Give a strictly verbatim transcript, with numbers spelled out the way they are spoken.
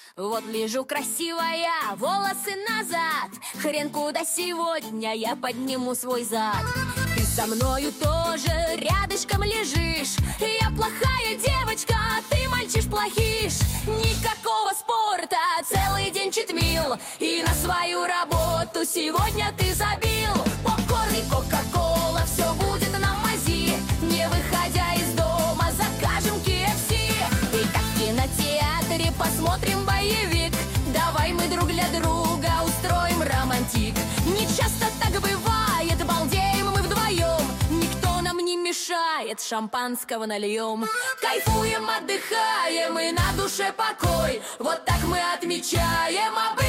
Вот лежу красивая, волосы назад. Хрен куда сегодня я подниму свой зад. Ты со мною тоже рядышком лежишь. Я плохая девочка, а ты мальчиш плохиш. Никакого спорта, целый день читмил. И на свою работу сегодня ты забил. Попкорн и кока-кола, все будет на мази. Не выходя из дома, закажем ки эф си. И как в кинотеатре посмотрим боевик. Давай мы друг для друга устроим романтик. Не часто так бывает, балдеем мы вдвоем. Никто нам не мешает, шампанского нальем. Кайфуем, отдыхаем и на душе покой. Вот так мы отмечаем об